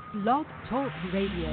Blog Talk Radio.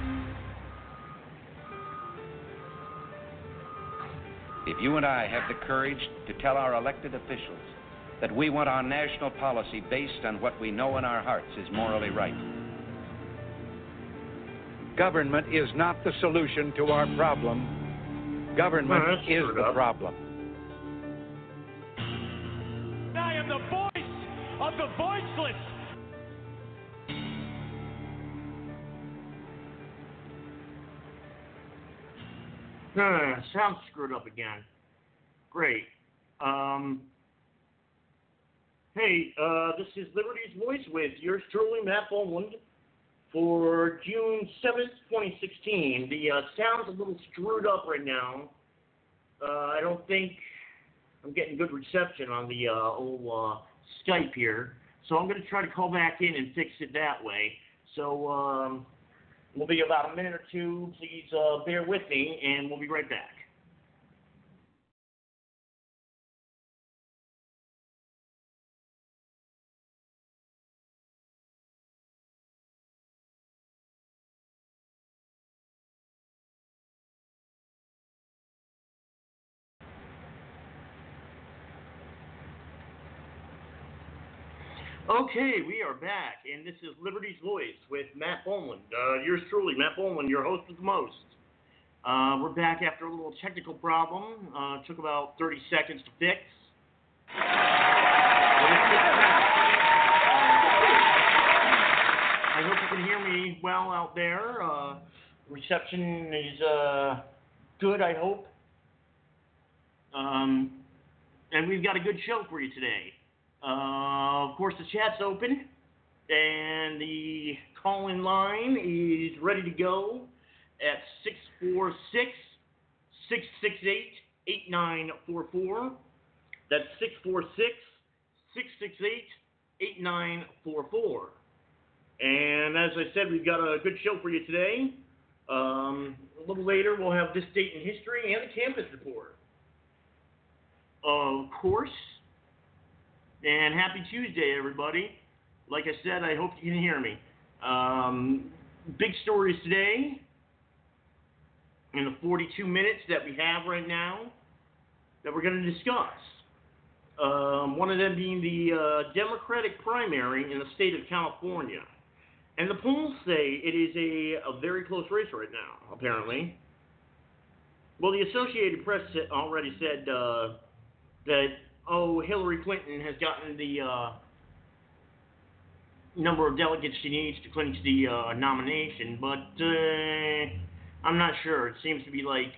If you and I have the courage to tell our elected officials that we want our national policy based on what we know in our hearts is morally right. Government is not the solution to our problem. Government is the problem. I am the voice of the voiceless. Sounds screwed up again. Great. Hey, this is Liberty's Voice with yours truly, Matt Boland, for June 7th, 2016. The sound's a little screwed up right now. I don't think I'm getting good reception on the old Skype here, so I'm going to try to call back in and fix it that way. So, we'll be about a minute or two. Please bear with me, and we'll be right back. Okay, we are back, and this is Liberty's Voice with Matt Boland. Yours truly, Matt Boland, your host with the most. We're back after a little technical problem. Took about 30 seconds to fix. I hope you can hear me well out there. Reception is good, I hope. And we've got a good show for you today. Of course, the chat's open, and the call-in line is ready to go at 646-668-8944. That's 646-668-8944. And as I said, we've got a good show for you today. A little later, we'll have This Date in History and the Campus Report. Of course. And happy Tuesday, everybody. Like I said, I hope you can hear me. Big stories today in the 42 minutes that we have right now that we're going to discuss. One of them being the Democratic primary in the state of California. And the polls say it is a very close race right now, apparently. Well, the Associated Press already said that Hillary Clinton has gotten the number of delegates she needs to clinch the nomination, but I'm not sure. It seems to be like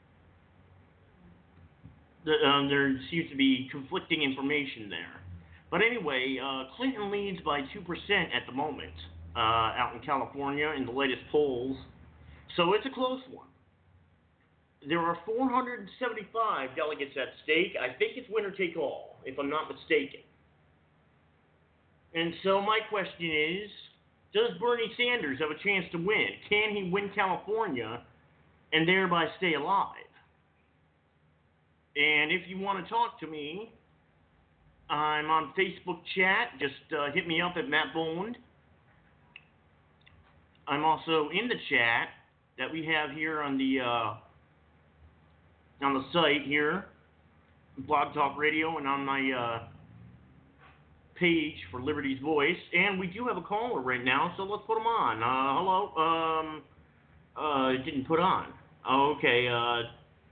there seems to be conflicting information there. But anyway, Clinton leads by 2% at the moment out in California in the latest polls, so it's a close one. There are 475 delegates at stake. I think it's winner take all, if I'm not mistaken. And so my question is, does Bernie Sanders have a chance to win? Can he win California and thereby stay alive? And if you want to talk to me, I'm on Facebook chat. Just hit me up at Matt Boland. I'm also in the chat that we have here on the site here, Blog Talk Radio, and on my page for Liberty's Voice. And we do have a caller right now, so let's put him on. Hello? It didn't put on. Okay. I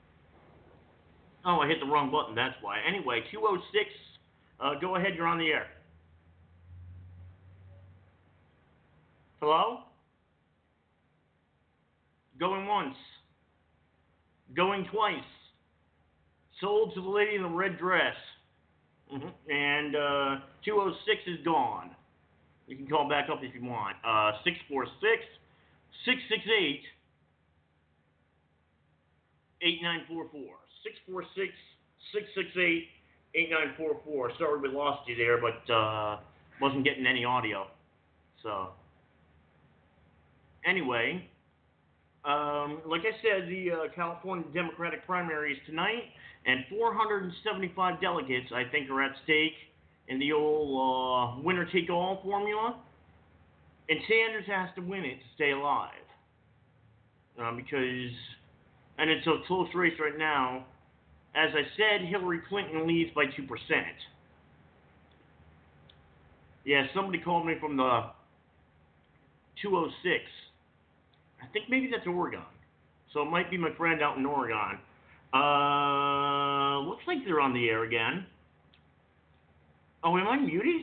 hit the wrong button, that's why. Anyway, 206, go ahead, you're on the air. Hello? Going once. Going twice. Sold to the lady in the red dress. And 206 is gone. You can call back up if you want. 646-668-8944. 646-668-8944. Sorry we lost you there, but wasn't getting any audio. So, anyway, like I said, the California Democratic primary is tonight, and 475 delegates, I think, are at stake in the old winner-take-all formula. And Sanders has to win it to stay alive. And it's a close race right now. As I said, Hillary Clinton leads by 2%. Yeah, somebody called me from the 206. I think maybe that's Oregon. So it might be my friend out in Oregon. Looks like they're on the air again. Oh, am I muted?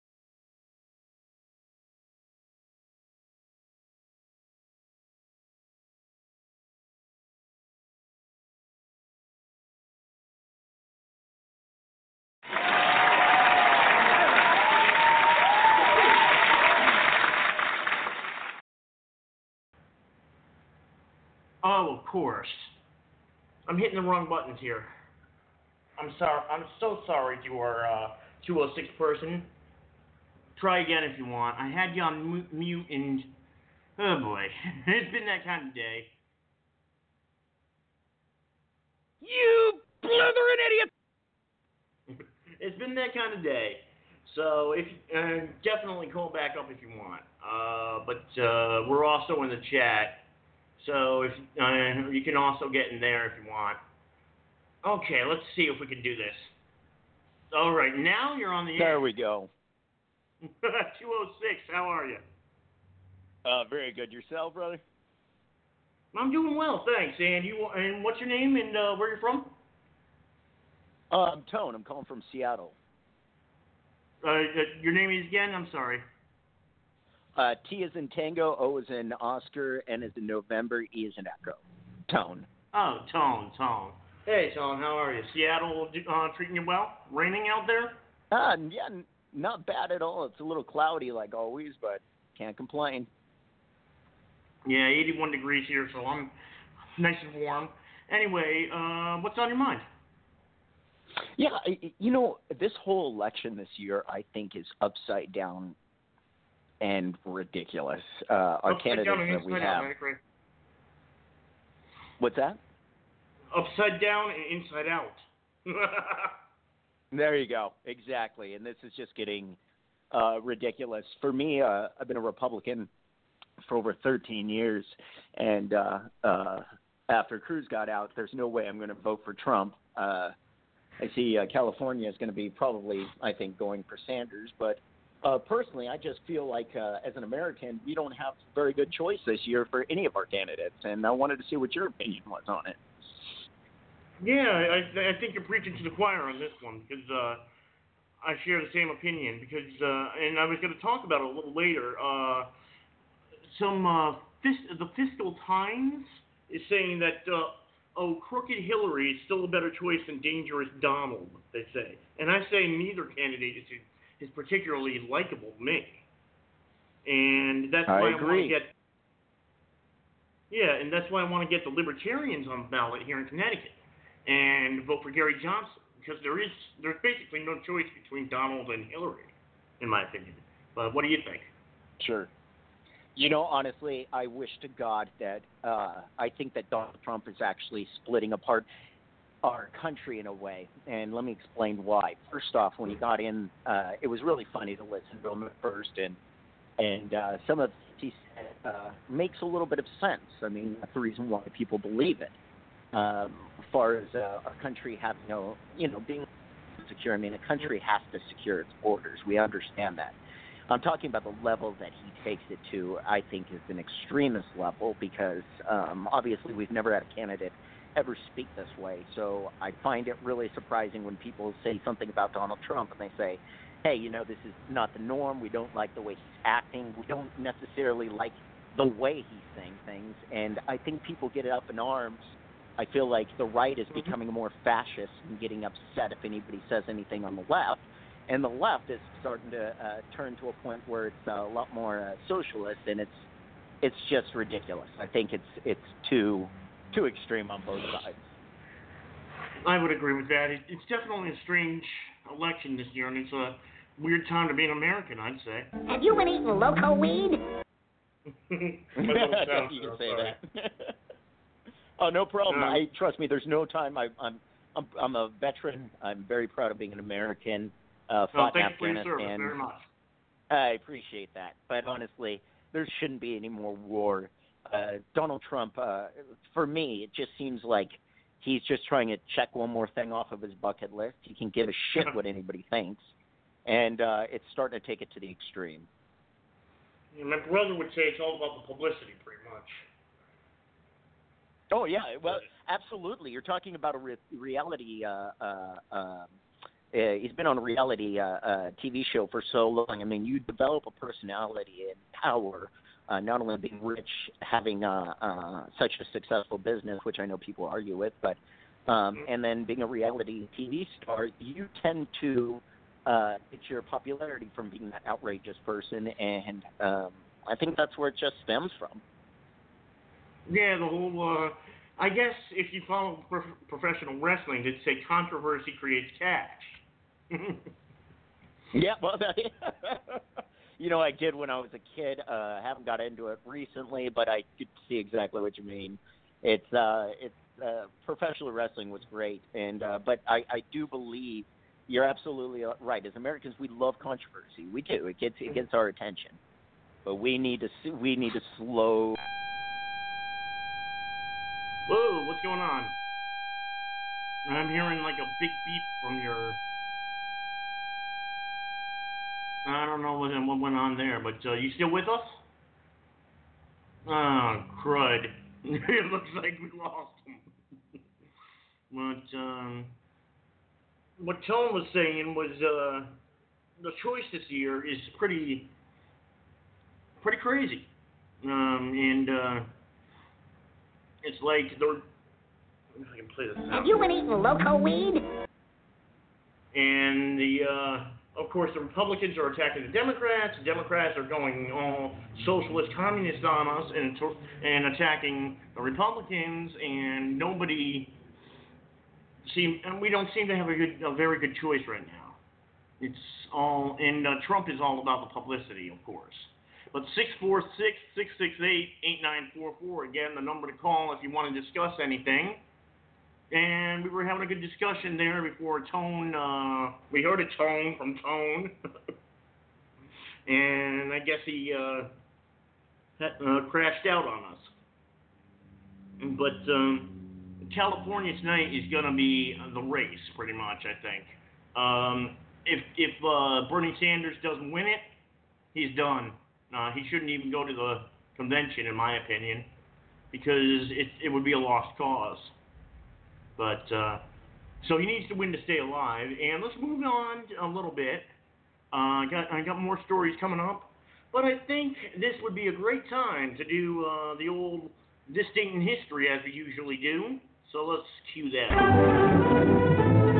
Oh, of course. I'm hitting the wrong buttons here. I'm sorry. I'm so sorry to our 206 person. Try again if you want. I had you on mute and... Oh, boy. It's been that kind of day. You blithering idiot! It's been that kind of day. So, if definitely call back up if you want. But we're also in the chat. So if you can also get in there if you want. Okay, let's see if we can do this. All right, now you're on the air. There we go. 206, how are you? Very good. Yourself, brother? I'm doing well, thanks. And what's your name and where you're from? I'm Tone. I'm calling from Seattle. Your name is again? I'm sorry. T is in Tango, O is in Oscar, N is in November, E is in Echo. Tone. Oh, Tone. Hey, Tone, how are you? Seattle treating you well? Raining out there? Yeah, not bad at all. It's a little cloudy like always, but can't complain. Yeah, 81 degrees here, so I'm nice and warm. Anyway, what's on your mind? Yeah, this whole election this year, I think, is upside down and ridiculous. Our upside candidates down and that we inside have. out, right? What's that? Upside down and inside out. There you go. Exactly. And this is just getting ridiculous. For me, I've been a Republican for over 13 years. And after Cruz got out, there's no way I'm going to vote for Trump. I see California is going to be probably, I think, going for Sanders. But personally, I just feel like as an American, we don't have very good choice this year for any of our candidates. And I wanted to see what your opinion was on it. Yeah, I think you're preaching to the choir on this one because I share the same opinion. Because and I was going to talk about it a little later. The Fiscal Times is saying that crooked Hillary is still a better choice than dangerous Donald. They say, and I say neither candidate is particularly likable to me, and that's why I want to get. Yeah, and that's why I want to get the Libertarians on the ballot here in Connecticut. And vote for Gary Johnson, because there's basically no choice between Donald and Hillary, in my opinion. But what do you think? Sure. Honestly, I wish to God that I think that Donald Trump is actually splitting apart our country in a way, and let me explain why. First off, when he got in, it was really funny to listen to him at first, and some of what he said makes a little bit of sense. I mean, that's the reason why people believe it. As far as our country having being secure, I mean, a country has to secure its borders. We understand that. I'm talking about the level that he takes it to, I think, is an extremist level because obviously we've never had a candidate ever speak this way. So I find it really surprising when people say something about Donald Trump and they say, hey, this is not the norm. We don't like the way he's acting. We don't necessarily like the way he's saying things. And I think people get up in arms. I feel like the right is becoming more fascist and getting upset if anybody says anything on the left. And the left is starting to turn to a point where it's a lot more socialist, and it's just ridiculous. I think it's too extreme on both sides. I would agree with that. It's definitely a strange election this year, and it's a weird time to be an American, I'd say. Have you been eating loco weed? You can say that. Oh, no problem. Trust me. There's no time. I'm a veteran. I'm very proud of being an American. Fought in thank you for your service Afghanistan. very much. I appreciate that, but honestly, there shouldn't be any more war. Donald Trump, for me, it just seems like he's just trying to check one more thing off of his bucket list. He can give a shit what anybody thinks, and it's starting to take it to the extreme. Yeah, my brother would say it's all about the publicity, pretty much. Oh yeah, well, absolutely. You're talking about a reality. He's been on a reality TV show for so long. I mean, you develop a personality and power, not only being rich, having such a successful business, which I know people argue with, but and then being a reality TV star, you tend to get your popularity from being that outrageous person, and I think that's where it just stems from. Yeah, the whole, I guess if you follow professional wrestling, they'd say controversy creates cash. Yeah, well, I did when I was a kid. Haven't got into it recently, but I could see exactly what you mean. It's professional wrestling was great, and but I do believe you're absolutely right. As Americans, we love controversy. We do. It gets our attention, but we need to slow. Whoa, what's going on? I'm hearing like a big beep from your... I don't know what went on there, but you still with us? Oh, crud. It looks like we lost him. But what Tone was saying was the choice this year is pretty crazy. And it's like they're... If I can play this now. Have you been eating loco weed? And of course, the Republicans are attacking the Democrats. The Democrats are going all socialist, communist on us and attacking the Republicans. And we don't seem to have a very good choice right now. It's all, and Trump is all about the publicity, of course. But 646-668-8944, again, the number to call if you want to discuss anything. And we were having a good discussion there before Tone, we heard a tone from Tone. And I guess he crashed out on us. But California tonight is going to be the race, pretty much, I think. If Bernie Sanders doesn't win it, he's done. He shouldn't even go to the convention, in my opinion, because it would be a lost cause. But so he needs to win to stay alive. And let's move on a little bit. I got more stories coming up, but I think this would be a great time to do the old This Date in History as we usually do. So let's cue that.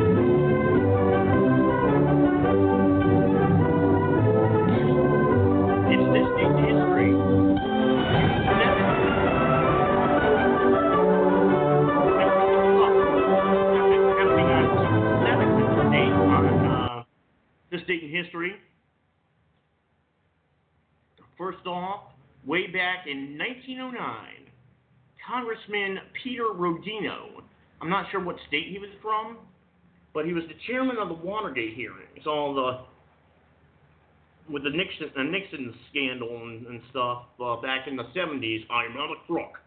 This date in history. First off, way back in 1909, Congressman Peter Rodino, I'm not sure what state he was from, but he was the chairman of the Watergate hearings, with the Nixon scandal and stuff back in the 70s. I'm not a crook.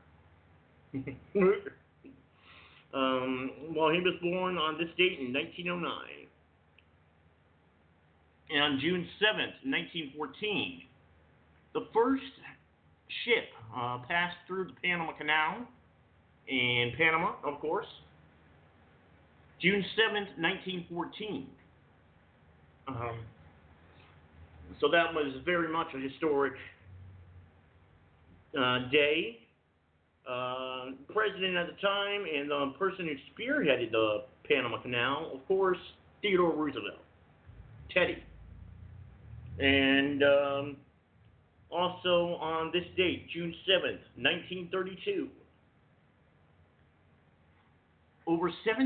Well, he was born on this date in 1909. And on June 7th, 1914, the first ship passed through the Panama Canal in Panama, of course. June 7th, 1914. So that was very much a historic day. President at the time and the person who spearheaded the Panama Canal, of course, Theodore Roosevelt. Teddy. And also on this date, June 7th, 1932, over 7